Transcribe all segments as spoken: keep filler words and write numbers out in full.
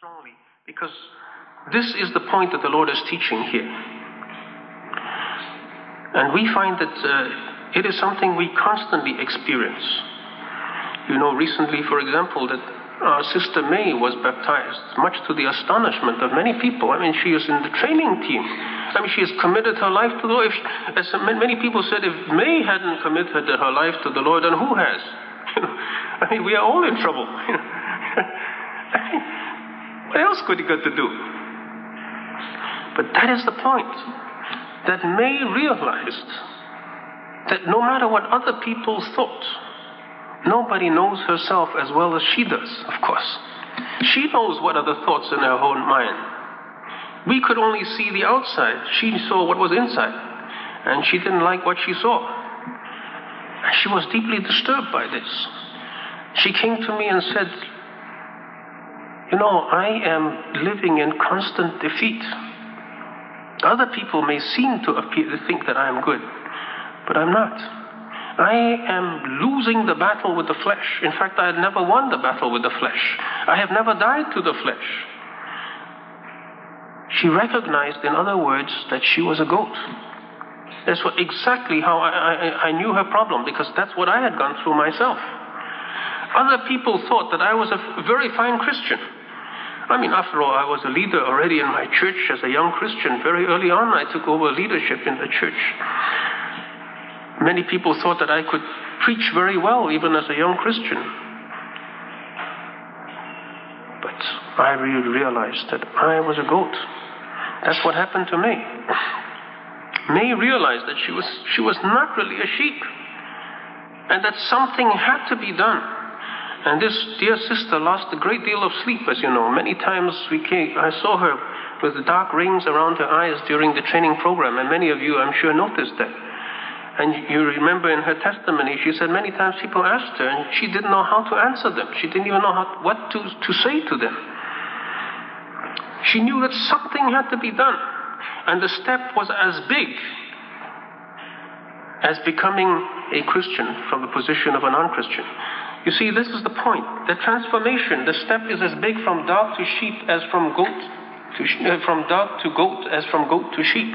strongly because this is the point that the Lord is teaching here. And we find that uh, it is something we constantly experience. You know, recently, for example, that our sister May was baptized, much to the astonishment of many people. I mean, she is in the training team. I mean, she has committed her life to the Lord. If, as many people said, if May hadn't committed her life to the Lord, then who has? You know, I mean, we are all in trouble. You know? I mean, what else could he got to do? But that is the point. That May realized that no matter what other people thought, nobody knows herself as well as she does, of course. She knows what are the thoughts in her own mind. We could only see the outside. She saw what was inside. And she didn't like what she saw. And she was deeply disturbed by this. She came to me and said, you know, I am living in constant defeat. Other people may seem to appear to think that I am good, but I'm not. I am losing the battle with the flesh. In fact, I had never won the battle with the flesh. I have never died to the flesh. She recognized, in other words, that she was a goat. That's what, exactly how I, I, I knew her problem, because that's what I had gone through myself. Other people thought that I was a very fine Christian. I mean, after all, I was a leader already in my church as a young Christian. Very early on, I took over leadership in the church. Many people thought that I could preach very well, even as a young Christian. But I really realized that I was a goat. That's what happened to May. May realized that she was she was not really a sheep, and that something had to be done. And this dear sister lost a great deal of sleep, as you know. Many times we came, I saw her with the dark rings around her eyes during the training program, and many of you, I'm sure, noticed that. And you remember in her testimony, she said many times people asked her, and she didn't know how to answer them. She didn't even know how, what to, to say to them. She knew that something had to be done, and the step was as big as becoming a Christian from the position of a non-Christian. You see, this is the point. The transformation, the step is as big from dog to sheep as from goat to uh, from dog to goat as from goat to sheep.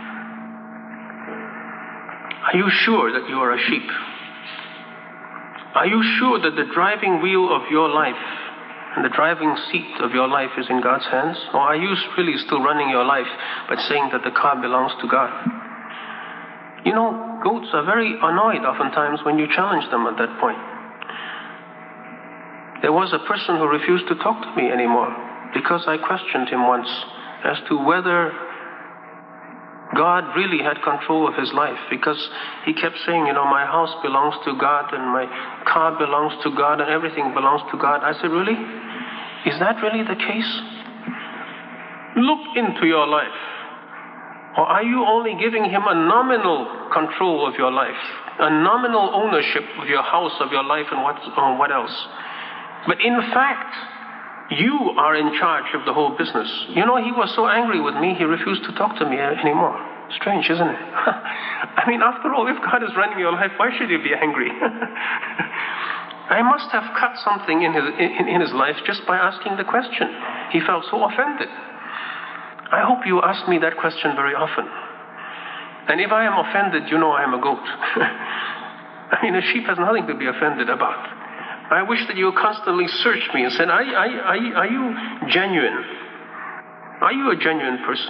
Are you sure that you are a sheep? Are you sure that the driving wheel of your life and the driving seat of your life is in God's hands? Or are you really still running your life but saying that the car belongs to God? You know, goats are very annoyed oftentimes when you challenge them at that point. There was a person who refused to talk to me anymore because I questioned him once as to whether God really had control of his life, because he kept saying, you know, my house belongs to God and my car belongs to God and everything belongs to God. I said, really? Is that really the case? Look into your life. Or are you only giving him a nominal control of your life, a nominal ownership of your house, of your life, and what, uh, what else? But in fact, you are in charge of the whole business. You know, he was so angry with me, he refused to talk to me anymore. Strange, isn't it? I mean, after all, if God is running your life, why should you be angry? I must have cut something in his, in, in his life just by asking the question. He felt so offended. I hope you ask me that question very often. And if I am offended, you know I am a goat. I mean, a sheep has nothing to be offended about. I wish that you would constantly search me and said, are, are, are, are you genuine? Are you a genuine person?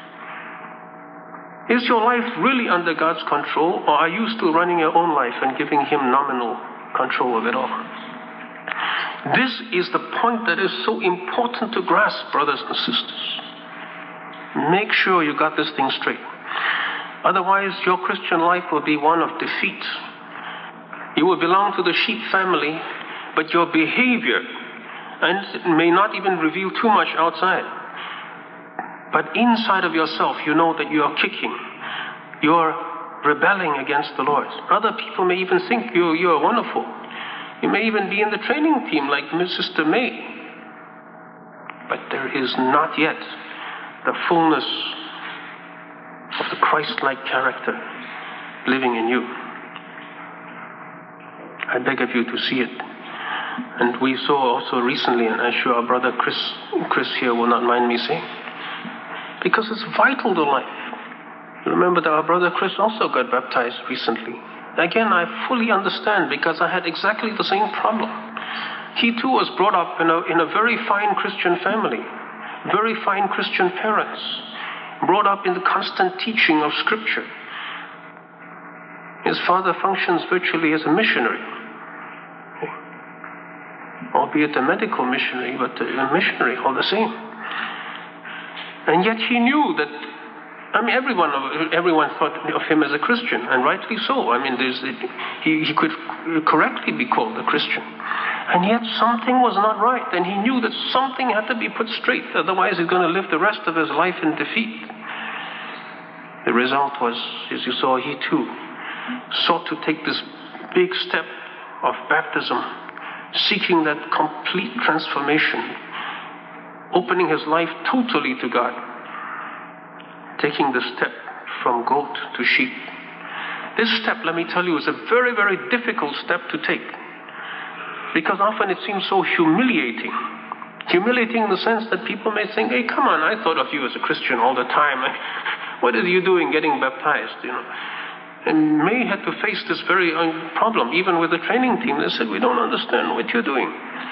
Is your life really under God's control, or are you still running your own life and giving him nominal control of it all? This is the point that is so important to grasp, brothers and sisters. Make sure you got this thing straight. Otherwise, your Christian life will be one of defeat. You will belong to the sheep family, but your behavior and may not even reveal too much outside. But inside of yourself, you know that you are kicking. You are rebelling against the Lord. Other people may even think you, you are wonderful. You may even be in the training team like Miss Sister May. But there is not yet the fullness of the Christ-like character living in you. I beg of you to see it. And we saw also recently, and I'm sure our brother Chris, Chris here will not mind me saying, because it's vital to life. Remember that our brother Chris also got baptized recently. Again, I fully understand because I had exactly the same problem. He too was brought up in a, in a very fine Christian family, very fine Christian parents, brought up in the constant teaching of Scripture. His father functions virtually as a missionary, albeit a medical missionary, but a missionary all the same. And yet he knew that, I mean, everyone everyone thought of him as a Christian, and rightly so. I mean, there's, he, he could correctly be called a Christian. And yet something was not right, and he knew that something had to be put straight, otherwise he's going to live the rest of his life in defeat. The result was, as you saw, he too sought to take this big step of baptism, seeking that complete transformation, opening his life totally to God, taking the step from goat to sheep. This step, let me tell you, is a very, very difficult step to take, because often it seems so humiliating. Humiliating in the sense that people may think, hey, come on, I thought of you as a Christian all the time. What are you doing getting baptized, you know? And May had to face this very problem, even with the training team. They said, we don't understand what you're doing.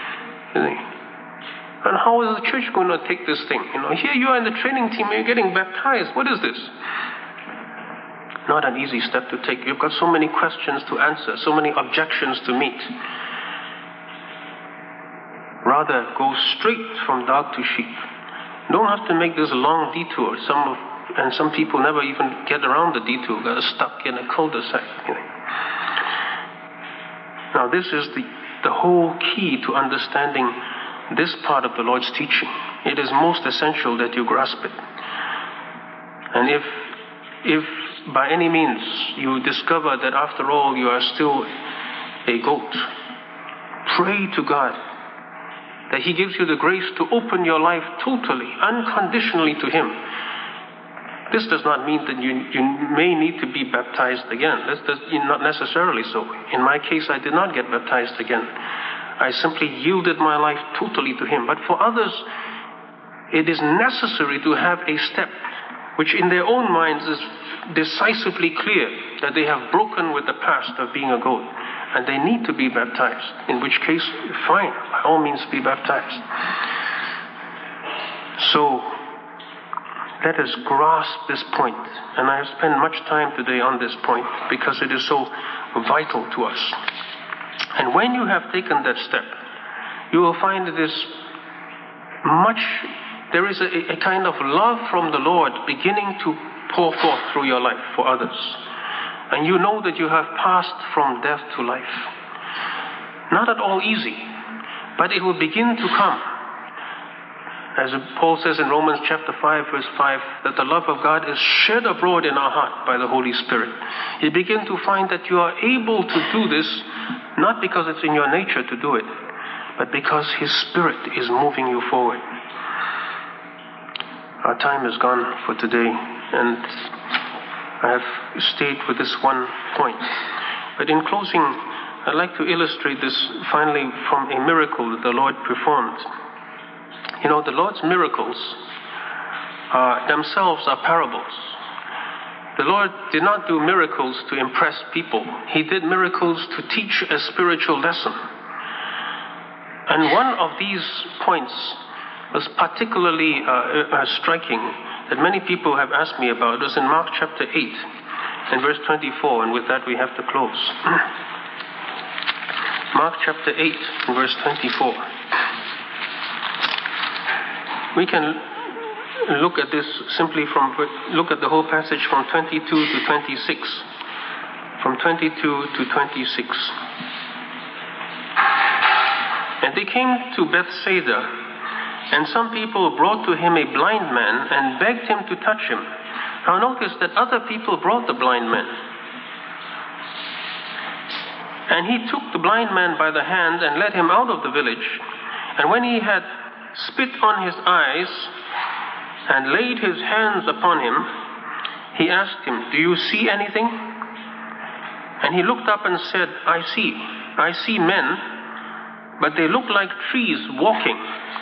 And how is the church going to take this thing? You know, here you are in the training team, you're getting baptized. What is this? Not an easy step to take. You've got so many questions to answer, so many objections to meet. Rather, go straight from dog to sheep. Don't have to make this long detour. Some of And some people never even get around the detour, they're stuck in a cul-de-sac. You know. Now this is the, the whole key to understanding this part of the Lord's teaching. It is most essential that you grasp it. And if, if by any means you discover that after all you are still a goat, pray to God that He gives you the grace to open your life totally, unconditionally to Him. This does not mean that you, you may need to be baptized again. That's, that's not necessarily so. In my case, I did not get baptized again. I simply yielded my life totally to Him. But for others, it is necessary to have a step which in their own minds is decisively clear that they have broken with the past of being a goat. And they need to be baptized. In which case, fine, by all means be baptized. So, let us grasp this point, and I have spent much time today on this point because it is so vital to us. And when you have taken that step, you will find it is much, there is a, a kind of love from the Lord beginning to pour forth through your life for others. And you know that you have passed from death to life. Not at all easy, but it will begin to come. As Paul says in Romans chapter five, verse five, that the love of God is shed abroad in our heart by the Holy Spirit. You begin to find that you are able to do this, not because it's in your nature to do it, but because His Spirit is moving you forward. Our time is gone for today, and I have stayed with this one point. But in closing, I'd like to illustrate this finally from a miracle that the Lord performed. You know, the Lord's miracles uh, themselves are parables. The Lord did not do miracles to impress people. He did miracles to teach a spiritual lesson. And one of these points was particularly uh, uh, striking that many people have asked me about. It was in Mark chapter eight and verse twenty-four, and with that we have to close. Mark chapter eight and verse twenty-four. We can look at this simply from, look at the whole passage from twenty-two to twenty-six. From twenty-two to twenty-six. And they came to Bethsaida, and some people brought to him a blind man and begged him to touch him. Now notice that other people brought the blind man. And he took the blind man by the hand and led him out of the village. And when he had spit on his eyes and laid his hands upon him, he asked him, "Do you see anything?" And he looked up and said, "I see. I see men, but they looked like trees walking.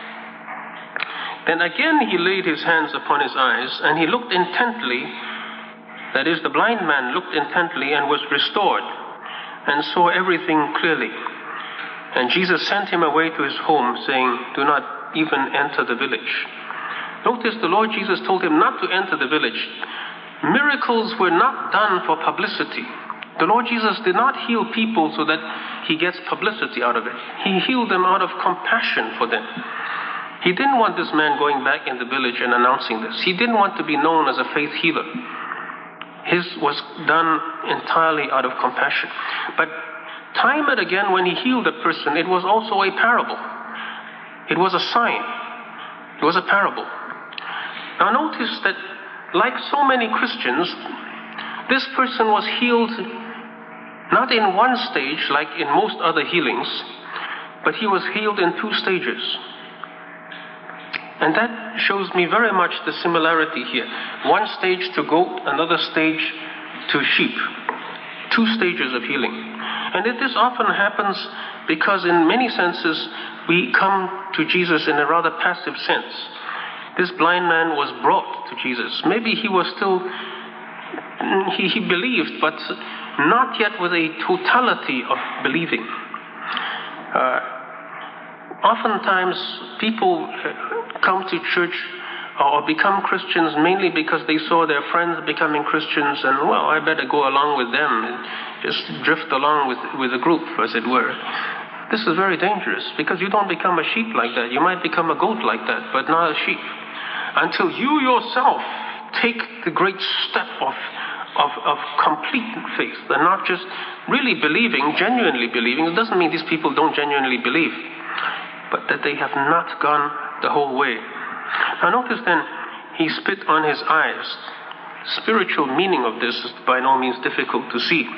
Then again he laid his hands upon his eyes, and he looked intently. That is, the blind man looked intently and was restored, and saw everything clearly. And Jesus sent him away to his home, saying, "Do not even enter the village." Notice the Lord Jesus told him not to enter the village. Miracles were not done for publicity. The Lord Jesus did not heal people so that he gets publicity out of it. He healed them out of compassion for them. He didn't want this man going back in the village and announcing this. He didn't want to be known as a faith healer. His was done entirely out of compassion. But time and again when he healed a person, it was also a parable. It was a sign. It was a parable. Now notice that like so many Christians, this person was healed not in one stage like in most other healings, but he was healed in two stages. And that shows me very much the similarity here. One stage to goat, another stage to sheep. Two stages of healing. And it, this often happens because in many senses we come to Jesus in a rather passive sense. This blind man was brought to Jesus. Maybe he was still, he, he believed, but not yet with a totality of believing. Uh, oftentimes people come to church or become Christians mainly because they saw their friends becoming Christians and, well, I better go along with them and just drift along with, with the group, as it were. This is very dangerous because you don't become a sheep like that. You might become a goat like that, but not a sheep. Until you yourself take the great step of, of, of complete faith and not just really believing, genuinely believing. It doesn't mean these people don't genuinely believe, but that they have not gone the whole way. Now notice then, he spit on his eyes. Spiritual meaning of this is by no means difficult to see.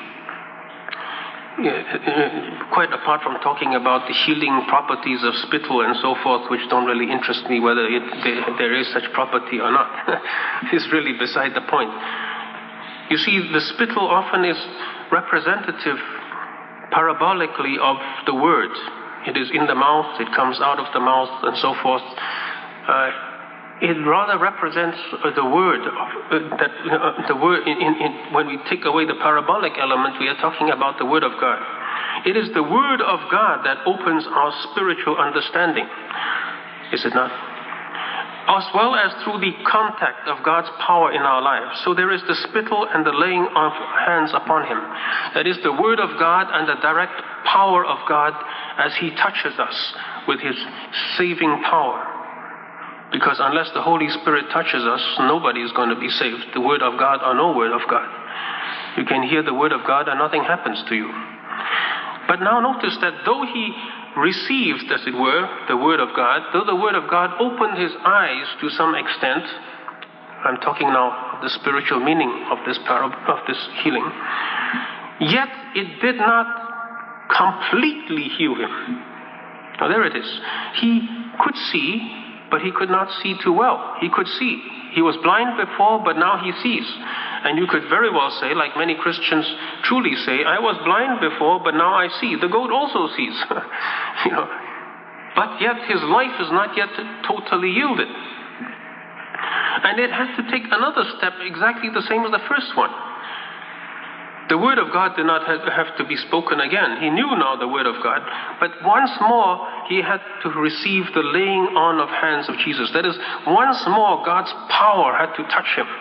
Yeah, quite apart from talking about the healing properties of spittle and so forth, which don't really interest me whether it, there, there is such property or not. It's really beside the point. You see, the spittle often is representative parabolically of the word. It is in the mouth, it comes out of the mouth, and so forth. Uh, it rather represents uh, the word. Of, uh, that uh, the word. In, in, in, when we take away the parabolic element, we are talking about the word of God. It is the word of God that opens our spiritual understanding, is it not? As well as through the contact of God's power in our lives. So there is the spittle and the laying of hands upon him. That is the word of God and the direct power of God as he touches us with his saving power. Because unless the Holy Spirit touches us, nobody is going to be saved. The word of God or no word of God. You can hear the word of God and nothing happens to you. But now notice that though he received, as it were, the word of God, though the word of God opened his eyes to some extent, I'm talking now of the spiritual meaning of this parable, of this healing, yet it did not completely heal him. Now there it is. He could see, but he could not see too well. He could see. He was blind before, but now he sees. And you could very well say, like many Christians truly say, I was blind before, but now I see. The goat also sees. you know. But yet his life is not yet totally yielded. And it has to take another step exactly the same as the first one. The word of God did not have to be spoken again. He knew now the word of God. But once more, he had to receive the laying on of hands of Jesus. That is, once more, God's power had to touch him.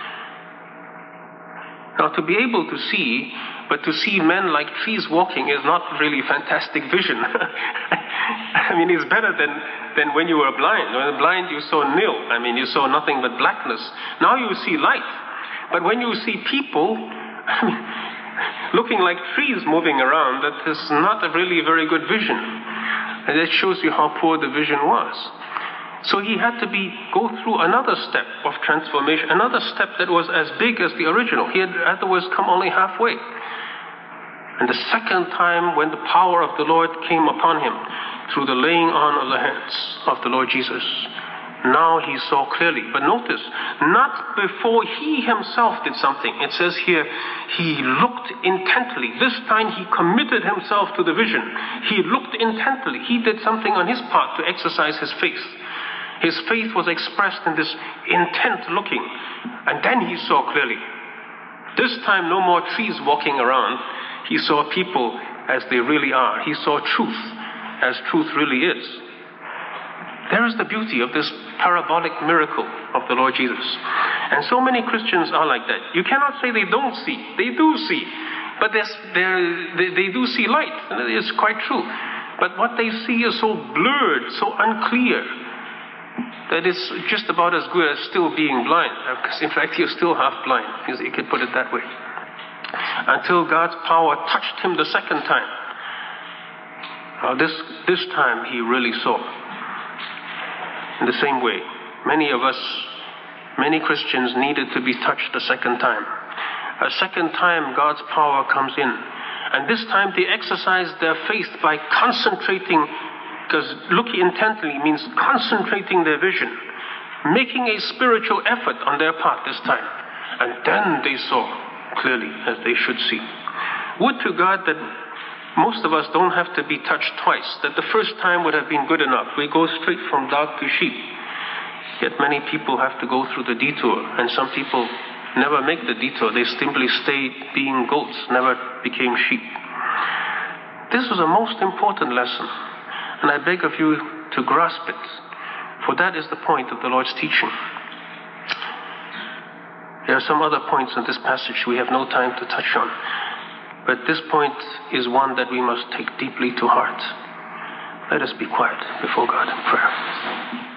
Now, to be able to see, but to see men like trees walking is not really fantastic vision. I mean, it's better than, than when you were blind. When you were blind, you saw nil. I mean, you saw nothing but blackness. Now you see light. But when you see people, I mean, looking like trees moving around, that is not a really very good vision. And that shows you how poor the vision was. So he had to be go through another step of transformation, another step that was as big as the original. He had otherwise come only halfway. And the second time when the power of the Lord came upon him through the laying on of the hands of the Lord Jesus, Now he saw clearly. But notice, not before he himself did something. It says here, he looked intently. This time he committed himself to the vision. He looked intently. He did something on his part to exercise his faith. His faith was expressed in this intent looking. And then he saw clearly. This time no more trees walking around. He saw people as they really are. He saw truth as truth really is. There is the beauty of this parabolic miracle of the Lord Jesus. And so many Christians are like that. You cannot say they don't see. They do see. But they're, they're, they, they do see light. And it is quite true. But what they see is so blurred, so unclear, that it's just about as good as still being blind. Because in fact, you're still half blind. You could put it that way. Until God's power touched him the second time. Now this, this time he really saw. In the same way, many of us, many Christians needed to be touched a second time. A second time God's power comes in. And this time they exercise their faith by concentrating, because looking intently means concentrating their vision, making a spiritual effort on their part this time. And then they saw clearly as they should see. Would to God that most of us don't have to be touched twice, that the first time would have been good enough. We go straight from dog to sheep. Yet many people have to go through the detour, and some people never make the detour. They simply stay being goats, never became sheep. This is a most important lesson, and I beg of you to grasp it, for that is the point of the Lord's teaching. There are some other points in this passage we have no time to touch on. But this point is one that we must take deeply to heart. Let us be quiet before God in prayer.